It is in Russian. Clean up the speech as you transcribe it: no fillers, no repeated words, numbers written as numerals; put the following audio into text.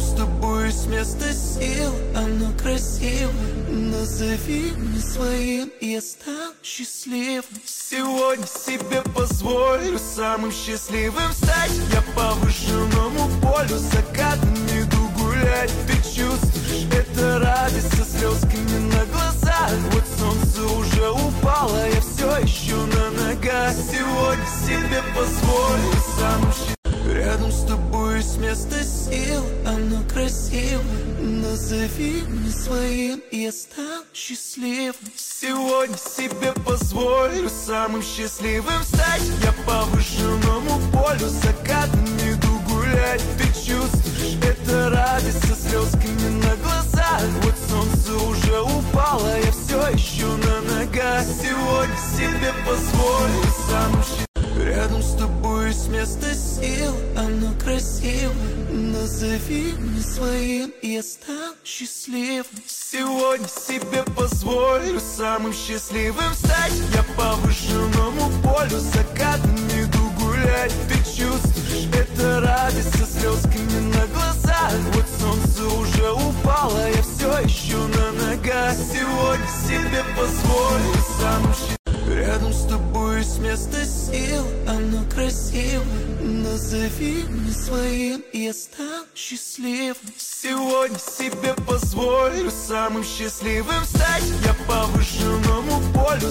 с тобой с места сил, оно красиво. Назови меня своим, и я стану счастливым. Сегодня себе позволю самым счастливым стать. Я по выжженному полю закатом иду гулять. Ты чувствуешь, это радость со слезками на глазах. Вот солнце уже упало, я все еще на ногах. Сегодня себе позволю самым счастливым. Рядом с тобой с места сил, оно красиво. Назови меня своим, и я стану счастливым. Сегодня себе позволю самым счастливым стать. Я по выжженному полю закатом иду гулять. Ты чувствуешь, это радость со слезками на глазах. Вот солнце уже упало, я все еще на ногах. Сегодня себе позволю самым счастливым. Рядом с тобой с места сил, оно красиво. Назови меня своим, и я стану счастливым. Сегодня себе позволю самым счастливым стать. Я по выжженному полю закатом иду гулять. Ты чувствуешь, это радость со слезками на глазах. Вот солнце уже упало, я все еще на ногах. Сегодня себе позволю самым счастливым. Рядом с тобой с места сил, оно красиво. Назови меня своим, и я стану счастливым. Сегодня себе позволю самым счастливым стать. Я по выжженному полю